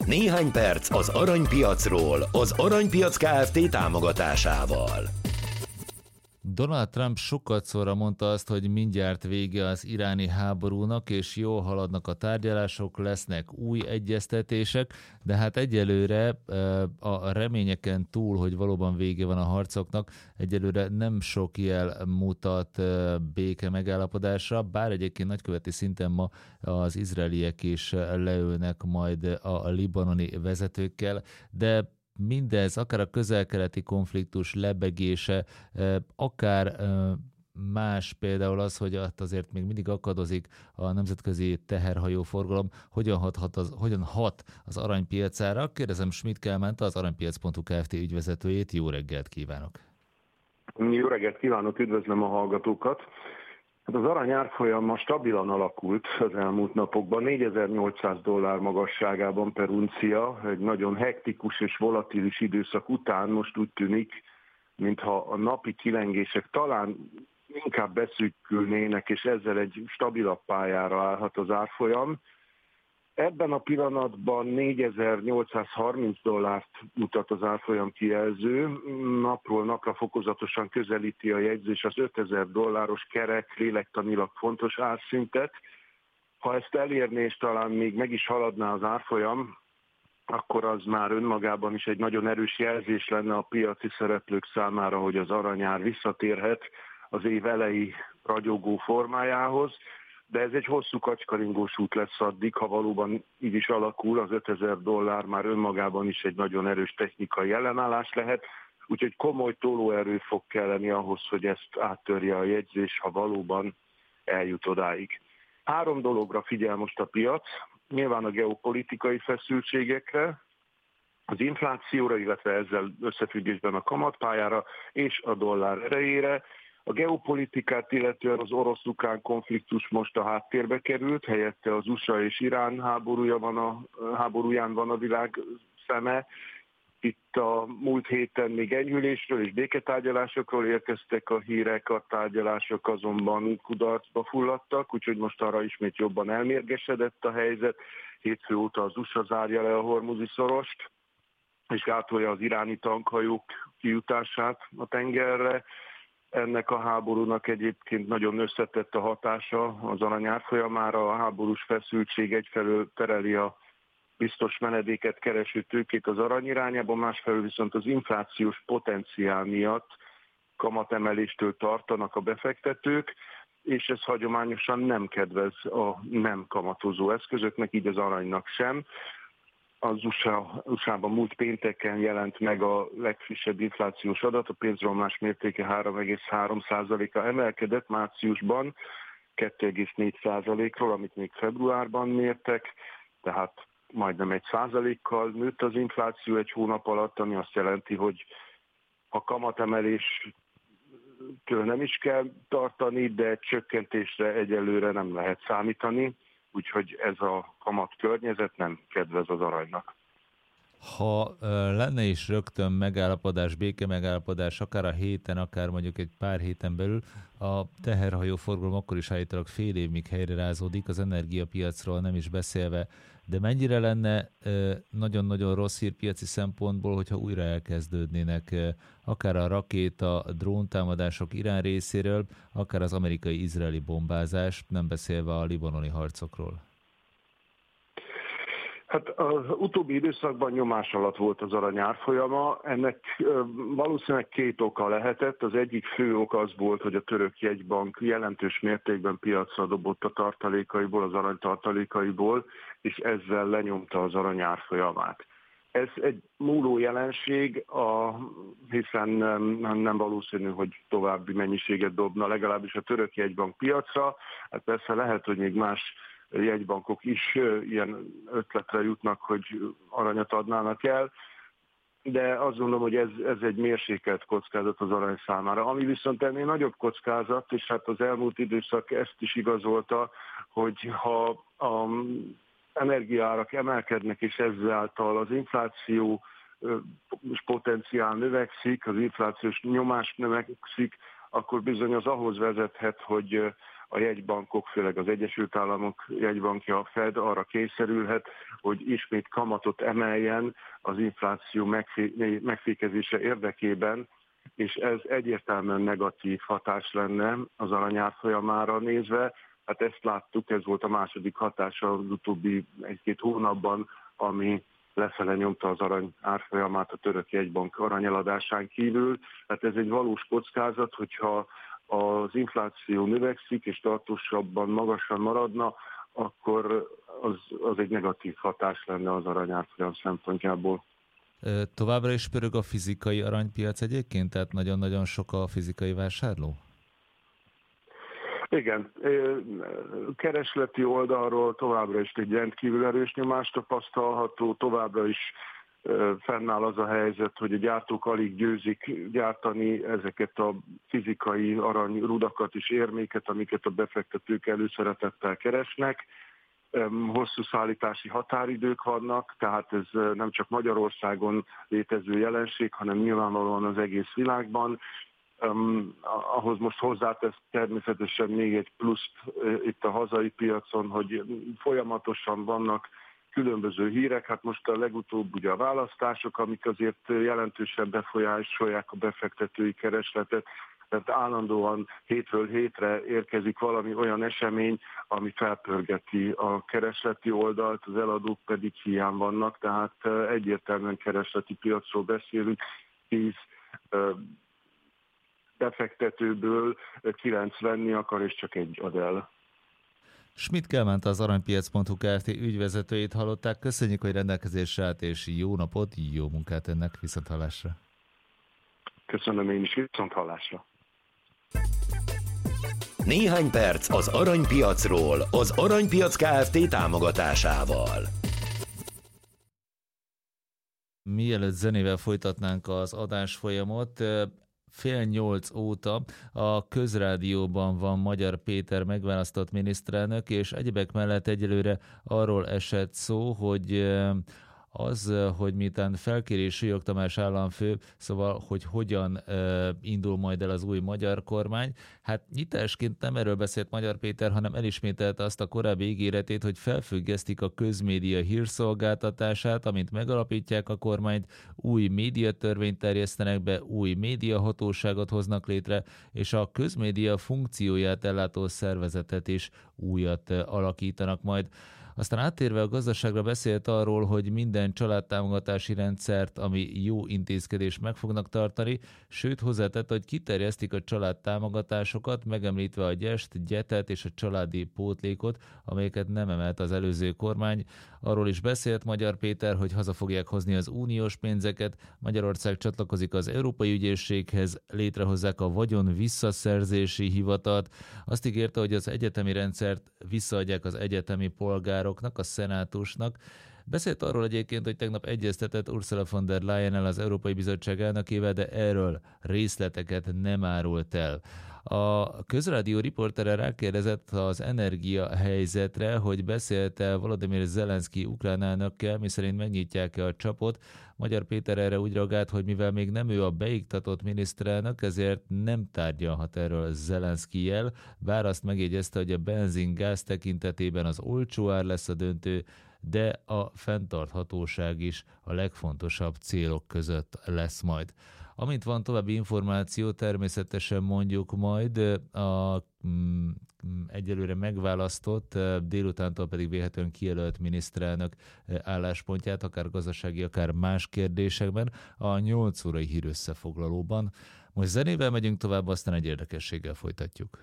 Néhány perc az aranypiacról, az Aranypiac Kft. Támogatásával. Donald Trump sokat szóra mondta azt, hogy mindjárt vége az iráni háborúnak, és jól haladnak a tárgyalások, lesznek új egyeztetések, de hát egyelőre a reményeken túl, hogy valóban vége van a harcoknak, egyelőre nem sok jel mutat béke megállapodásra, bár egyébként nagyköveti szinten ma az izraeliek is leülnek majd a libanoni vezetőkkel, de mindez, akár a közel-keleti konfliktus lebegése, akár más, például az, hogy azért még mindig akadozik a nemzetközi teherhajóforgalom, hogyan hat az aranypiacára. Kérdezem Schmidt Kálmánt, az aranypiac.hu Kft. Ügyvezetőjét. Jó reggelt kívánok! Jó reggelt kívánok, üdvözlöm a hallgatókat! Hát az arany árfolyama stabilan alakult az elmúlt napokban, $4800 magasságában per uncia, egy nagyon hektikus és volatilis időszak után most úgy tűnik, mintha a napi kilengések talán inkább beszűkülnének, és ezzel egy stabilabb pályára állhat az árfolyam. Ebben a pillanatban $4830 mutat az árfolyam kijelző, napról napra fokozatosan közelíti a jegyzés az $5000 kerek, lélektanilag fontos árszintet. Ha ezt elérné, és talán még meg is haladná az árfolyam, akkor az már önmagában is egy nagyon erős jelzés lenne a piaci szereplők számára, hogy az aranyár visszatérhet az év elejé ragyogó formájához. De ez egy hosszú kacskaringós út lesz addig, ha valóban így is alakul, az $5000 már önmagában is egy nagyon erős technikai ellenállás lehet, úgyhogy komoly tolóerő fog kelleni ahhoz, hogy ezt áttörje a jegyzés, ha valóban eljut odáig. 3 dologra figyel most a piac, nyilván a geopolitikai feszültségekre, az inflációra, illetve ezzel összefüggésben a kamatpályára és a dollár erejére. A geopolitikát illetően az orosz-ukrán konfliktus most a háttérbe került, helyette az USA és Irán háborúján van a világ szeme. Itt a múlt héten még enyhülésről és béketárgyalásokról érkeztek a hírek, a tárgyalások azonban kudarcba fulladtak, úgyhogy most arra ismét jobban elmérgesedett a helyzet. Hétfő óta az USA zárja le a Hormuzi szorost, és gátolja az iráni tankhajók kijutását a tengerre. Ennek a háborúnak egyébként nagyon összetett a hatása az arany árfolyamára. A háborús feszültség egyfelől tereli a biztos menedéket kereső tőkét az arany irányába, másfelől viszont az inflációs potenciál miatt kamatemeléstől tartanak a befektetők, és ez hagyományosan nem kedvez a nem kamatozó eszközöknek, így az aranynak sem. Az USA-ban múlt pénteken jelent meg a legfrissebb inflációs adat, a pénzromlás mértéke 3,3%-a emelkedett márciusban 2,4%-ról, amit még februárban mértek, tehát majdnem 1%-kal nőtt az infláció egy hónap alatt, ami azt jelenti, hogy a kamatemeléstől nem is kell tartani, de csökkentésre egyelőre nem lehet számítani. Úgyhogy ez a kamat környezet nem kedvez az aranynak. Ha lenne is rögtön megállapodás, béke megállapodás, akár a héten, akár mondjuk egy pár héten belül, a teherhajóforgalom akkor is állítólag fél évig helyrerázódik, az energiapiacról nem is beszélve, de mennyire lenne nagyon-nagyon rossz hír piaci szempontból, hogyha újra elkezdődnének akár a rakéta, dróntámadások Irán részéről, akár az amerikai-izraeli bombázás, nem beszélve a libanoni harcokról? Hát az utóbbi időszakban nyomás alatt volt az arany árfolyama. Ennek valószínűleg 2 oka lehetett. Az egyik fő ok az volt, hogy a török jegybank jelentős mértékben piacra dobott a tartalékaiból, az arany tartalékaiból, és ezzel lenyomta az arany árfolyamát. Ez egy múló jelenség, hiszen nem valószínű, hogy további mennyiséget dobna legalábbis a török jegybank piacra. Hát persze lehet, hogy még más jegybankok is ilyen ötletre jutnak, hogy aranyat adnának el, de azt gondolom, hogy ez egy mérsékelt kockázat az arany számára. Ami viszont ennél nagyobb kockázat, és hát az elmúlt időszak ezt is igazolta, hogy ha az energiaárak emelkednek, és ezáltal az infláció potenciál növekszik, az inflációs nyomás növekszik, akkor bizony az ahhoz vezethet, hogy a jegybankok, főleg az Egyesült Államok jegybankja, a Fed arra kényszerülhet, hogy ismét kamatot emeljen az infláció megfékezése érdekében, és ez egyértelműen negatív hatás lenne az arany árfolyamára nézve. Hát ezt láttuk, ez volt a második hatása az utóbbi 1-2 hónapban, ami lefele nyomta az arany árfolyamát a török jegybank aranyeladásán kívül. Hát ez egy valós kockázat, hogyha az infláció növekszik és tartósabban magasan maradna, akkor az egy negatív hatás lenne az arany árfolyam szempontjából. Továbbra is pörög a fizikai aranypiac egyébként? Tehát nagyon-nagyon sok a fizikai vásárló? Igen, keresleti oldalról továbbra is egy rendkívül erős nyomást tapasztalható, továbbra is fennáll az a helyzet, hogy a gyártók alig győzik gyártani ezeket a fizikai aranyrudakat és érméket, amiket a befektetők előszeretettel keresnek. Hosszú szállítási határidők vannak, tehát ez nem csak Magyarországon létező jelenség, hanem nyilvánvalóan az egész világban. Ahhoz most hozzátesz természetesen még egy pluszt itt a hazai piacon, hogy folyamatosan vannak különböző hírek, hát most a legutóbb ugye a választások, amik azért jelentősen befolyásolják a befektetői keresletet, tehát állandóan hétről hétre érkezik valami olyan esemény, ami felpörgeti a keresleti oldalt, az eladók pedig hiány vannak, tehát egyértelműen keresleti piacról beszélünk, 10 befektetőből 9 venni akar, és csak egy ad el. Schmidt Kálmánt, az aranypiac.hu Kft. Ügyvezetőjét hallották. Köszönjük, hogy rendelkezésre állt, és jó napot, jó munkát ennek, viszonthallásra. Köszönöm én is, viszonthallásra. Néhány perc az aranypiacról, az Aranypiac Kft. Támogatásával. Mielőtt zenével folytatnánk az adásfolyamot, 7:30 óta a Közrádióban van Magyar Péter megválasztott miniszterelnök, és egyebek mellett egyelőre arról esett szó, hogy hogy miután felkérés Sülyog Tamás államfő, szóval, hogy hogyan indul majd el az új magyar kormány. Hát nyitásként nem erről beszélt Magyar Péter, hanem elismételte azt a korábbi ígéretét, hogy felfüggesztik a közmédia hírszolgáltatását, amint megalapítják a kormányt, új médiatörvényt terjesztenek be, új médiahatóságot hoznak létre, és a közmédia funkcióját ellátó szervezetet is újat alakítanak majd. Aztán áttérve a gazdaságra beszélt arról, hogy minden családtámogatási rendszert, ami jó intézkedés, meg fognak tartani, sőt hozzátett, hogy kiterjesztik a családtámogatásokat, megemlítve a gyest, gyetet és a családi pótlékot, amelyeket nem emelt az előző kormány. Arról is beszélt Magyar Péter, hogy haza fogják hozni az uniós pénzeket, Magyarország csatlakozik az Európai Ügyészséghez, létrehozzák a vagyon visszaszerzési hivatalt. Azt ígérte, hogy az egyetemi rendszert visszaadják az egyetemi polgároknak, a szenátusnak. Beszélt arról egyébként, hogy tegnap egyeztetett Ursula von der Leyen-el, az Európai Bizottság elnökével, de erről részleteket nem árult el. A Közrádió riportere rákérdezett az energiahelyzetre, hogy beszélt-e Volodymyr Zelenszky ukrán elnökkel, miszerint megnyitják-e a csapot. Magyar Péter erre úgy reagált, hogy mivel még nem ő a beiktatott miniszterelnök, ezért nem tárgyalhat erről Zelenszkijjel, bár azt megjegyezte, hogy a benzin-gáz tekintetében az olcsó ár lesz a döntő, de a fenntarthatóság is a legfontosabb célok között lesz majd. Amint van további információ, természetesen mondjuk majd a egyelőre megválasztott, délutántól pedig vélhetően kijelölt miniszterelnök álláspontját, akár gazdasági, akár más kérdésekben, a 8 órai hírösszefoglalóban. Most zenével megyünk tovább, aztán egy érdekességgel folytatjuk.